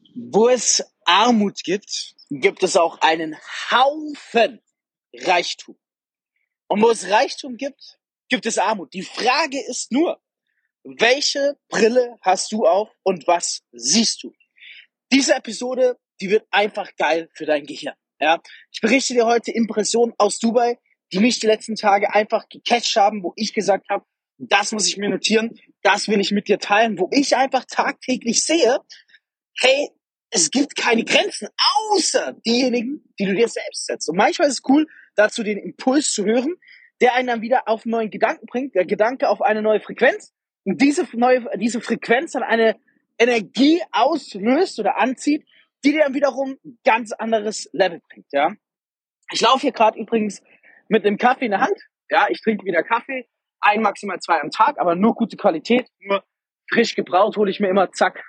Wo es Armut gibt, gibt es auch einen Haufen Reichtum. Und wo es Reichtum gibt, gibt es Armut. Die Frage ist nur, welche Brille hast du auf und was siehst du? Diese Episode, die wird einfach geil für dein Gehirn. Ja? Ich berichte dir heute Impressionen aus Dubai, die mich die letzten Tage einfach gecatcht haben, wo ich gesagt habe, das muss ich mir notieren, das will ich mit dir teilen, wo ich einfach tagtäglich sehe, hey, es gibt keine Grenzen, außer diejenigen, die du dir selbst setzt. Und manchmal ist es cool, dazu den Impuls zu hören, der einen dann wieder auf einen neuen Gedanken bringt, der Gedanke auf eine neue Frequenz und diese Frequenz dann eine Energie auslöst oder anzieht, die dir dann wiederum ein ganz anderes Level bringt, ja. Ich laufe hier gerade übrigens mit einem Kaffee in der Hand, ja, ich trinke wieder Kaffee, maximal 2 am Tag, aber nur gute Qualität, nur frisch gebraut hole ich mir immer, zack,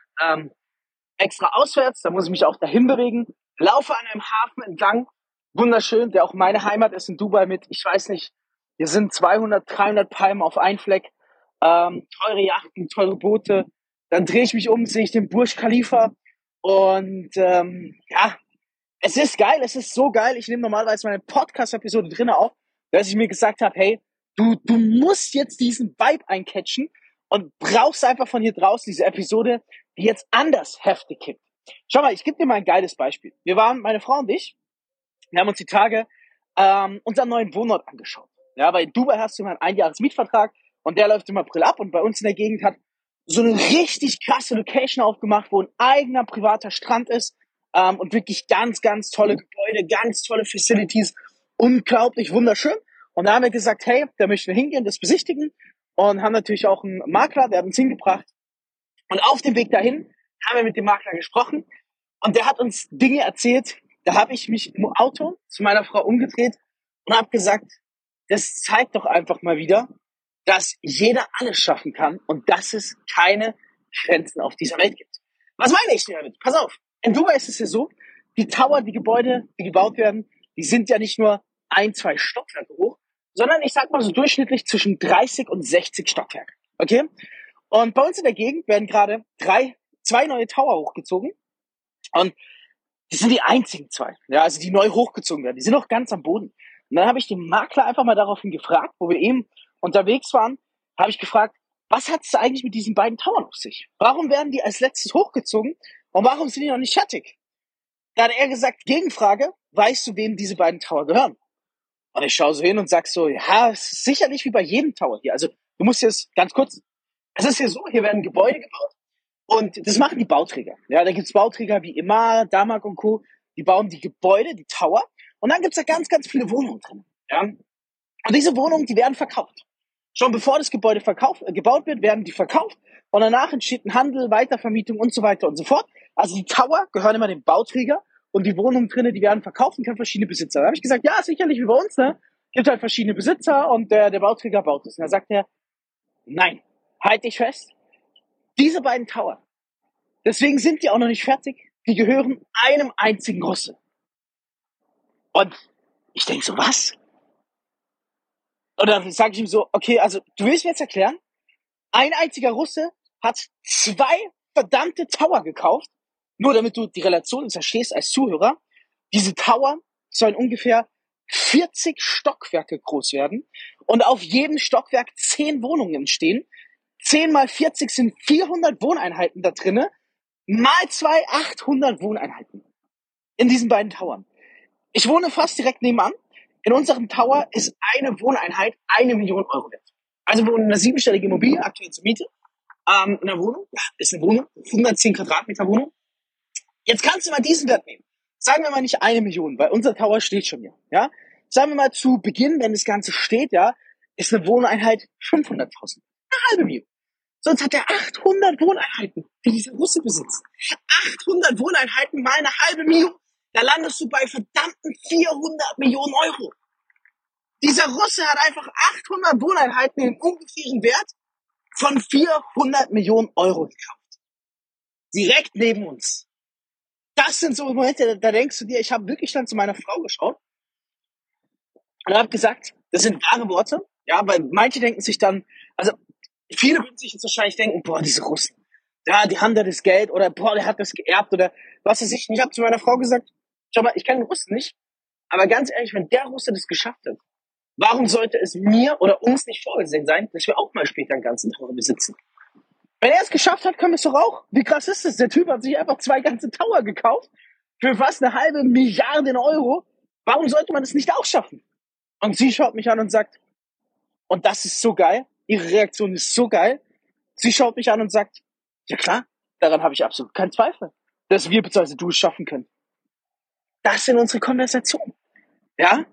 extra auswärts, da muss ich mich auch dahin bewegen, laufe an einem Hafen entlang, wunderschön, der auch meine Heimat ist in Dubai mit, ich weiß nicht, hier sind 200, 300 Palmen auf einen Fleck, teure Yachten, teure Boote, dann drehe ich mich um, sehe ich den Burj Khalifa und ja, es ist geil, es ist so geil, ich nehme normalerweise meine Podcast-Episode drinnen auf, dass ich mir gesagt habe, hey, du musst jetzt diesen Vibe eincatchen und brauchst einfach von hier draußen diese Episode, die jetzt anders heftig kickt. Schau mal, ich gebe dir mal ein geiles Beispiel. Wir waren, meine Frau und ich, wir haben uns die Tage unseren neuen Wohnort angeschaut. Ja, weil in Dubai hast du immer einen Einjahresmietvertrag und der läuft im April ab und bei uns in der Gegend hat so eine richtig krasse Location aufgemacht, wo ein eigener privater Strand ist und wirklich ganz, ganz tolle Gebäude, ganz tolle Facilities, unglaublich wunderschön. Und da haben wir gesagt, hey, da möchten wir hingehen, das besichtigen und haben natürlich auch einen Makler, der hat uns hingebracht. Und auf dem Weg dahin haben wir mit dem Makler gesprochen und der hat uns Dinge erzählt. Da habe ich mich im Auto zu meiner Frau umgedreht und habe gesagt, das zeigt doch einfach mal wieder, dass jeder alles schaffen kann und dass es keine Grenzen auf dieser Welt gibt. Was meine ich damit? Pass auf, in Dubai ist es ja so, die Tower, die Gebäude, die gebaut werden, die sind ja nicht nur 1, 2 Stockwerke hoch, sondern ich sag mal so durchschnittlich zwischen 30 und 60 Stockwerke. Okay? Und bei uns in der Gegend werden gerade 2 neue Tower hochgezogen. Und die sind die einzigen 2, ja, also die neu hochgezogen werden. Die sind noch ganz am Boden. Und dann habe ich den Makler einfach mal daraufhin gefragt, wo wir eben unterwegs waren, habe ich gefragt, was hat es eigentlich mit diesen beiden Towern auf sich? Warum werden die als letztes hochgezogen und warum sind die noch nicht fertig? Da hat er gesagt, Gegenfrage, weißt du, wem diese beiden Tower gehören? Und ich schaue so hin und sag so, ja, es ist sicherlich wie bei jedem Tower hier. Also du musst jetzt ganz kurz, es ist hier so, hier werden Gebäude gebaut und das machen die Bauträger. Ja, da gibt's Bauträger wie Emaar, Damak und Co., die bauen die Gebäude, die Tower und dann gibt's da ganz, ganz viele Wohnungen drin. Ja? Und diese Wohnungen, die werden verkauft. Schon bevor das Gebäude gebaut wird, werden die verkauft und danach entsteht ein Handel, Weitervermietung und so weiter und so fort. Also die Tower gehören immer dem Bauträger und die Wohnungen drinnen, die werden verkauft und können verschiedene Besitzer. Da habe ich gesagt, ja, sicherlich wie bei uns, ne? Gibt halt verschiedene Besitzer und der Bauträger baut es. Und da sagt er, nein, halt dich fest, diese beiden Tower, deswegen sind die auch noch nicht fertig, die gehören einem einzigen Russe. Und ich denke so, was? Und dann sage ich ihm so, okay, also du willst mir jetzt erklären, ein einziger Russe hat 2 verdammte Tower gekauft, nur damit du die Relation verstehst als Zuhörer. Diese Tower sollen ungefähr 40 Stockwerke groß werden und auf jedem Stockwerk 10 Wohnungen entstehen. 10 mal 40 sind 400 Wohneinheiten da drinnen, mal 2 800 Wohneinheiten in diesen beiden Towern. Ich wohne fast direkt nebenan. In unserem Tower ist eine Wohneinheit 1 Million Euro wert. Also wir wohnen in einer 7-stelligen Immobilie, aktuell zur Miete. In einer Wohnung, ja, ist eine Wohnung, 110 Quadratmeter Wohnung. Jetzt kannst du mal diesen Wert nehmen. Sagen wir mal nicht 1 Million, weil unser Tower steht schon hier. Ja? Sagen wir mal zu Beginn, wenn das Ganze steht, ja, ist eine Wohneinheit 500.000. Eine halbe Million. Sonst hat er 800 Wohneinheiten, die diese Russe besitzt. 800 Wohneinheiten mal eine halbe Million. Da landest du bei verdammten 400 Millionen Euro. Dieser Russe hat einfach 800 Wohneinheiten in ungefähren Wert von 400 Millionen Euro gekauft. Direkt neben uns. Das sind so Momente, da denkst du dir, ich habe wirklich dann zu meiner Frau geschaut und habe gesagt, das sind wahre Worte. Ja, weil manche denken sich dann, also viele würden sich jetzt wahrscheinlich denken, boah, diese Russen, ja, die haben da das Geld oder boah, der hat das geerbt oder was weiß ich. Und ich habe zu meiner Frau gesagt, schau mal, ich kenne den Russen nicht, aber ganz ehrlich, wenn der Russe das geschafft hat, warum sollte es mir oder uns nicht vorgesehen sein, dass wir auch mal später einen ganzen Tower besitzen? Wenn er es geschafft hat, können wir es doch auch. Wie krass ist das? Der Typ hat sich einfach 2 ganze Tower gekauft für fast 500 Milliarden Euro. Warum sollte man das nicht auch schaffen? Und sie schaut mich an und sagt, und das ist so geil, ihre Reaktion ist so geil. Sie schaut mich an und sagt, ja klar, daran habe ich absolut keinen Zweifel, dass wir bzw. du es schaffen können. Das sind unsere Konversationen. Ja,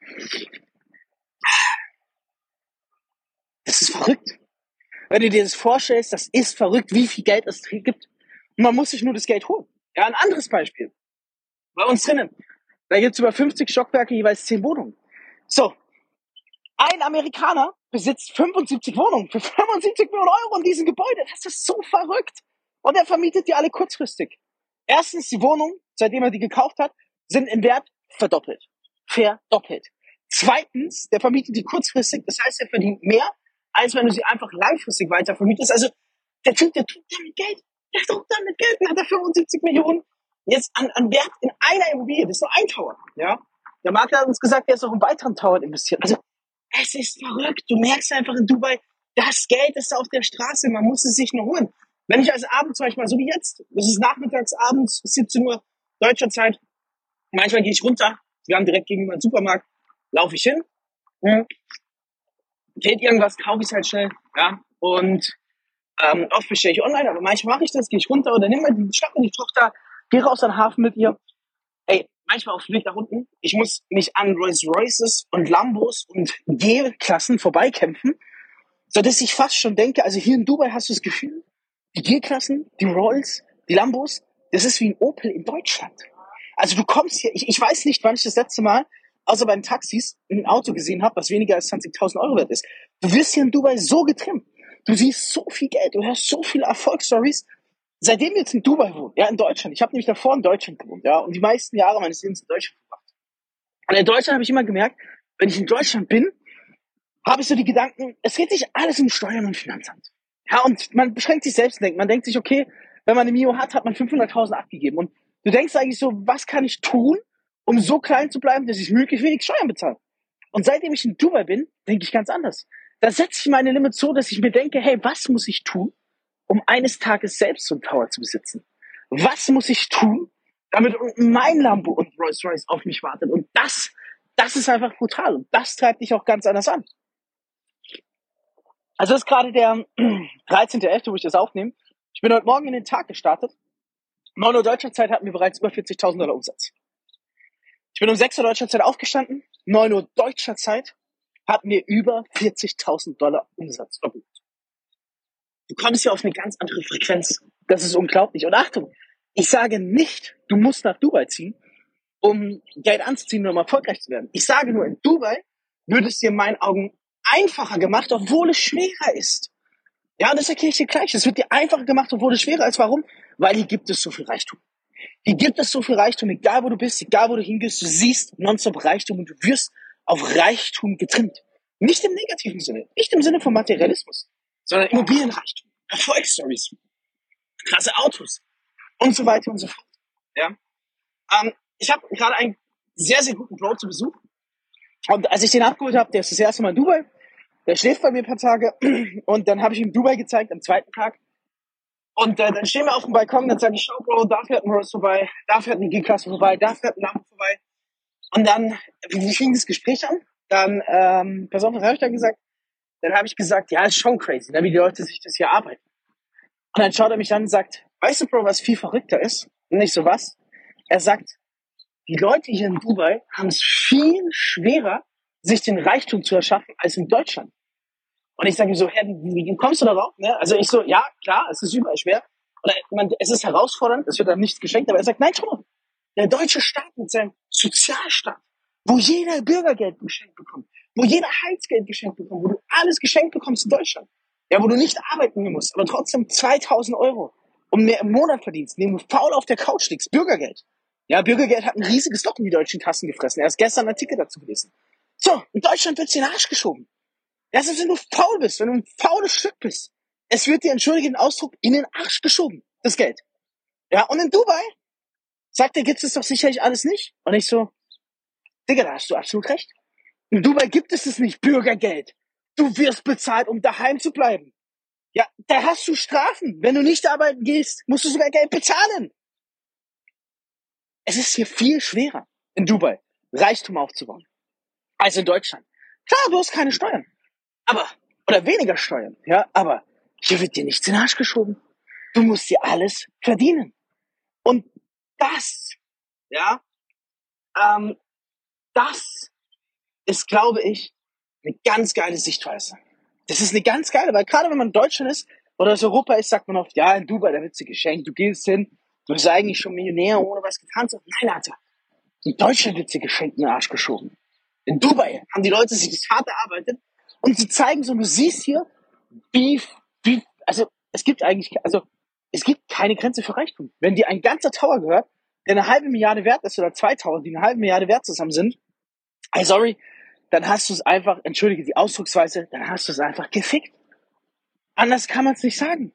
das ist verrückt. Wenn du dir das vorstellst, das ist verrückt, wie viel Geld es gibt. Und man muss sich nur das Geld holen. Ja, ein anderes Beispiel. Bei uns drinnen. Da gibt es über 50 Stockwerke, jeweils 10 Wohnungen. So, ein Amerikaner besitzt 75 Wohnungen für 75 Millionen Euro in diesem Gebäude. Das ist so verrückt. Und er vermietet die alle kurzfristig. Erstens, die Wohnungen, seitdem er die gekauft hat, sind im Wert verdoppelt. Verdoppelt. Zweitens, der vermietet die kurzfristig. Das heißt, er verdient mehr, als wenn du sie einfach langfristig weiter vermietest. Also, der Typ, der tut damit Geld. Der tut damit Geld. Dann hat er 75 Millionen jetzt an Wert in einer Immobilie. Das ist nur ein Tower. Ja? Der Makler hat uns gesagt, er ist auch in weiteren Towern investiert. Also, es ist verrückt. Du merkst einfach in Dubai, das Geld ist auf der Straße. Man muss es sich nur holen. Wenn ich als Abend zum Beispiel, so wie jetzt, das ist nachmittags, abends, 17 Uhr deutscher Zeit, manchmal gehe ich runter, wir haben direkt gegenüber einen Supermarkt, laufe ich hin, fehlt irgendwas, kaufe ich halt schnell, ja, und oft bestelle ich online, aber manchmal mache ich das, gehe ich runter oder schnapp mir die Tochter, gehe raus an den Hafen mit ihr. Ey, manchmal auf dem Weg nach unten, ich muss mich an Rolls Royces und Lambos und G-Klassen vorbeikämpfen, sodass ich fast schon denke, also hier in Dubai hast du das Gefühl, die G-Klassen, die Rolls, die Lambos, das ist wie ein Opel in Deutschland. Also du kommst hier, ich weiß nicht, wann ich das letzte Mal, außer bei den Taxis, ein Auto gesehen habe, was weniger als 20.000 Euro wert ist. Du wirst hier in Dubai so getrimmt. Du siehst so viel Geld, du hörst so viele Erfolgsstories. Seitdem wir jetzt in Dubai wohnen, ja, in Deutschland. Ich habe nämlich davor in Deutschland gewohnt, ja, und die meisten Jahre meines Lebens in Deutschland verbracht. Und in Deutschland habe ich immer gemerkt, wenn ich in Deutschland bin, habe ich so die Gedanken, es geht sich alles um Steuern und Finanzamt. Ja, und man beschränkt sich selbst denken. Man denkt sich, okay, wenn man eine Mio hat, hat man 500.000 abgegeben. Und du denkst eigentlich so, was kann ich tun, um so klein zu bleiben, dass ich möglichst wenig Steuern bezahle? Und seitdem ich in Dubai bin, denke ich ganz anders. Da setze ich meine Limits so, dass ich mir denke, hey, was muss ich tun, um eines Tages selbst so einen Tower zu besitzen? Was muss ich tun, damit mein Lambo und Rolls Royce auf mich wartet? Und das ist einfach brutal. Und das treibt dich auch ganz anders an. Also das ist gerade der 13.11., wo ich das aufnehme. Ich bin heute Morgen in den Tag gestartet. 9 Uhr deutscher Zeit hatten wir bereits über 40.000 Dollar Umsatz. Ich bin um 6 Uhr deutscher Zeit aufgestanden. 9 Uhr deutscher Zeit hatten wir über 40.000 Dollar Umsatz verbucht. Du kommst ja auf eine ganz andere Frequenz. Das ist unglaublich. Und Achtung, ich sage nicht, du musst nach Dubai ziehen, um Geld anzuziehen, um erfolgreich zu werden. Ich sage nur, in Dubai würde es dir in meinen Augen einfacher gemacht, obwohl es schwerer ist. Ja, und das erkläre ich dir gleich. Es wird dir einfacher gemacht, obwohl es schwerer ist. Warum? Weil hier gibt es so viel Reichtum. Hier gibt es so viel Reichtum, egal wo du bist, egal wo du hingehst, du siehst nonstop Reichtum und du wirst auf Reichtum getrimmt. Nicht im negativen Sinne, nicht im Sinne von Materialismus, sondern Immobilienreichtum, Erfolgsstories, krasse Autos und so weiter und so fort. Ja? Ich habe gerade einen sehr, sehr guten Bro zu Besuch. Und als ich den abgeholt habe, der ist das erste Mal in Dubai, der schläft bei mir ein paar Tage und dann habe ich ihm Dubai gezeigt am zweiten Tag. Und dann stehen wir auf dem Balkon, dann sage ich, schau Bro, da fährt ein Rolls vorbei, da fährt eine G-Klasse vorbei, da fährt ein Lambo vorbei. Und dann, wie fing das Gespräch an? Dann, pass auf, was habe ich dann gesagt? Dann habe ich gesagt, ja, ist schon crazy, ne, wie die Leute sich das hier arbeiten. Und dann schaut er mich an und sagt, weißt du, Bro, was viel verrückter ist? Und nicht so was. Er sagt, die Leute hier in Dubai haben es viel schwerer, sich den Reichtum zu erschaffen, als in Deutschland. Und ich sage ihm so, wie kommst du darauf? Ne? Also ich so, ja, klar, es ist überall schwer. Oder es ist herausfordernd, es wird einem nichts geschenkt, aber er sagt, nein, schau mal, der deutsche Staat mit seinem Sozialstaat, wo jeder Bürgergeld geschenkt bekommt, wo jeder Heizgeld geschenkt bekommt, wo du alles geschenkt bekommst in Deutschland, ja, wo du nicht arbeiten musst, aber trotzdem 2.000 Euro und mehr im Monat verdienst, indem du faul auf der Couch liegst, Bürgergeld. Ja, Bürgergeld hat ein riesiges Loch in die deutschen Kassen gefressen. Erst gestern ein Artikel dazu gelesen. So, in Deutschland wird's in den Arsch geschoben. Erstens, wenn du faul bist, wenn du ein faules Stück bist, Es wird dir, entschuldige den Ausdruck, in den Arsch geschoben, das Geld. Ja, und in Dubai sagt er, gibt es doch sicherlich alles nicht. Und ich so, Digga, da hast du absolut recht. In Dubai gibt es nicht, Bürgergeld. Du wirst bezahlt, um daheim zu bleiben. Ja, da hast du Strafen. Wenn du nicht arbeiten gehst, musst du sogar Geld bezahlen. Es ist hier viel schwerer, in Dubai Reichtum aufzubauen, als in Deutschland. Klar, du hast keine Steuern. Oder weniger Steuern, ja, aber hier wird dir nichts in den Arsch geschoben. Du musst dir alles verdienen. Und das, ja, das ist, glaube ich, eine ganz geile Sichtweise. Das ist eine ganz geile, weil gerade wenn man in Deutschland ist oder aus Europa ist, sagt man oft, ja, in Dubai, da wird dir geschenkt, du gehst hin, du bist eigentlich schon Millionär, ohne was getan zu haben. Nein, Alter, in Deutschland wird dir geschenkt in den Arsch geschoben. In Dubai haben die Leute sich das hart erarbeitet und sie zeigen so, du siehst hier, es gibt keine Grenze für Reichtum. Wenn dir ein ganzer Tower gehört, der eine halbe Milliarde wert ist oder 2 Tower, die eine halbe Milliarde wert zusammen sind, sorry, dann hast du es einfach, entschuldige die Ausdrucksweise, dann hast du es einfach gefickt. Anders kann man es nicht sagen.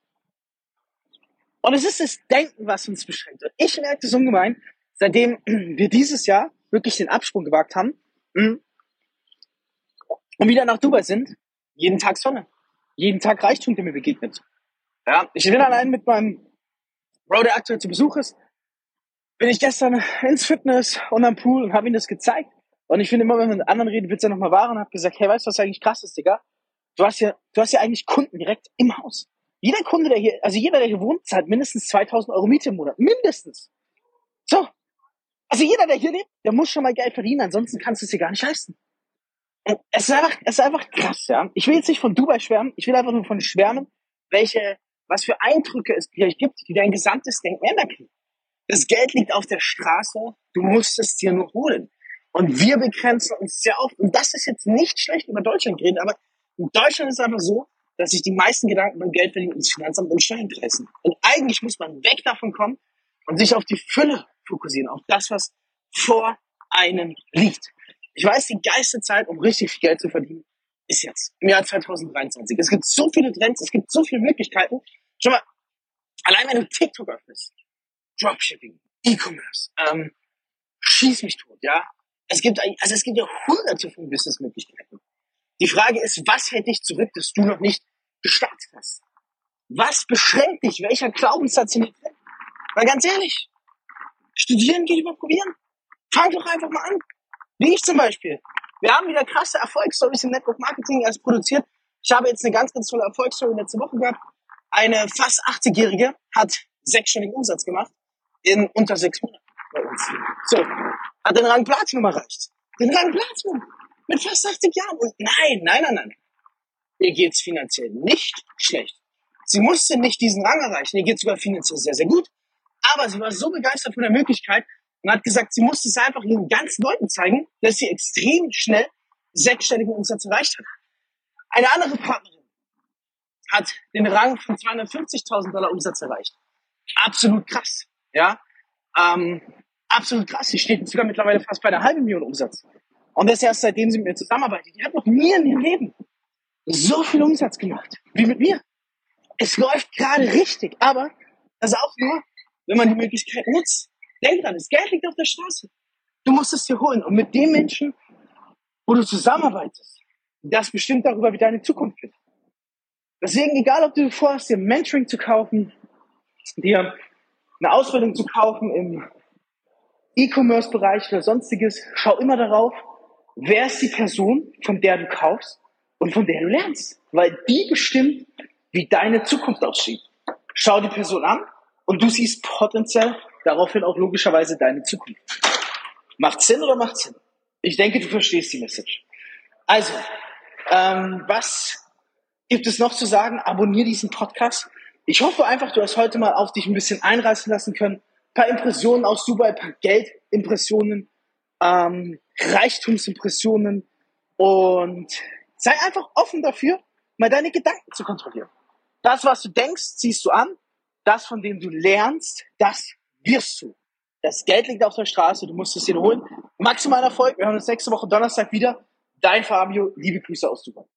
Und es ist das Denken, was uns beschränkt. Und ich merke das ungemein, seitdem wir dieses Jahr wirklich den Absprung gewagt haben und wieder nach Dubai sind, jeden Tag Sonne, jeden Tag Reichtum, der mir begegnet. Ja, ich bin allein mit meinem Bro, der aktuell zu Besuch ist, bin ich gestern ins Fitness und am Pool und habe ihm das gezeigt. Und ich finde immer, wenn man mit anderen redet, wird es ja nochmal wahr und habe gesagt, hey, weißt du, was eigentlich krass ist, Digga? Du hast ja eigentlich Kunden direkt im Haus. Jeder Kunde, der hier wohnt, zahlt mindestens 2.000 Euro Miete im Monat. Mindestens. So. Also jeder, der hier lebt, der muss schon mal Geld verdienen, ansonsten kannst du es dir gar nicht leisten. Und es ist einfach krass, ja. Ich will jetzt nicht von Dubai schwärmen, ich will einfach nur von schwärmen, was für Eindrücke es gleich gibt, die dein gesamtes Denken ändern können. Das Geld liegt auf der Straße, du musst es dir nur holen. Und wir begrenzen uns sehr oft, und das ist jetzt nicht schlecht über Deutschland reden, aber in Deutschland ist es einfach so, dass sich die meisten Gedanken beim Geldverdienen ins Finanzamt und Steuern pressen. Und eigentlich muss man weg davon kommen und sich auf die Fülle fokussieren, auf das, was vor einem liegt. Ich weiß, die geilste Zeit, um richtig viel Geld zu verdienen, ist jetzt, im Jahr 2023. Es gibt so viele Trends, es gibt so viele Möglichkeiten. Schau mal, allein wenn du TikTok öffnest, Dropshipping, E-Commerce, schieß mich tot, ja. Es gibt ja hunderte von Businessmöglichkeiten. Die Frage ist, was hält dich zurück, dass du noch nicht gestartet hast? Was beschränkt dich? Welcher Glaubenssatz in dir drin? Weil ganz ehrlich, studieren geht über probieren. Fang doch einfach mal an. Wie ich zum Beispiel. Wir haben wieder krasse Erfolgsstories im Network Marketing erst produziert. Ich habe jetzt eine ganz, ganz tolle Erfolgsstory letzte Woche gehabt. Eine fast 80-Jährige hat 6-stelligen Umsatz gemacht in unter 6 Monaten bei uns. So, hat den Rang Platinum erreicht. Den Rang Platinum mit fast 80 Jahren. Und nein. Ihr geht's finanziell nicht schlecht. Sie musste nicht diesen Rang erreichen. Ihr geht's sogar finanziell sehr, sehr gut. Aber sie war so begeistert von der Möglichkeit und hat gesagt, sie musste es einfach ihren ganzen Leuten zeigen, dass sie extrem schnell 6-stelligen Umsatz erreicht hat. Eine andere Partnerin hat den Rang von $250.000 Umsatz erreicht. Absolut krass, ja. Absolut krass. Sie steht sogar mittlerweile fast bei 500.000 Umsatz. Und das erst seitdem sie mit mir zusammenarbeitet. Die hat noch nie in ihrem Leben so viel Umsatz gemacht wie mit mir. Es läuft gerade richtig, aber das ist auch nur, wenn man die Möglichkeit nutzt. Denk dran, das Geld liegt auf der Straße. Du musst es dir holen. Und mit den Menschen, wo du zusammenarbeitest, das bestimmt darüber, wie deine Zukunft wird. Deswegen, egal ob du vorhast, dir Mentoring zu kaufen, dir eine Ausbildung zu kaufen im E-Commerce-Bereich oder sonstiges, schau immer darauf, wer ist die Person, von der du kaufst und von der du lernst. Weil die bestimmt, wie deine Zukunft aussieht. Schau die Person an und du siehst potenziell daraufhin auch logischerweise deine Zukunft. Macht Sinn oder macht Sinn? Ich denke, du verstehst die Message. Also, was gibt es noch zu sagen? Abonniere diesen Podcast. Ich hoffe einfach, du hast heute mal auf dich ein bisschen einreißen lassen können. Ein paar Impressionen aus Dubai, ein paar Geldimpressionen, Reichtumsimpressionen und sei einfach offen dafür, mal deine Gedanken zu kontrollieren. Das, was du denkst, ziehst du an. Das, von dem du lernst, das wirst du. Das Geld liegt auf der Straße, du musst es dir holen. Maximaler Erfolg. Wir hören uns nächste Woche Donnerstag wieder. Dein Fabio, liebe Grüße aus Dubai.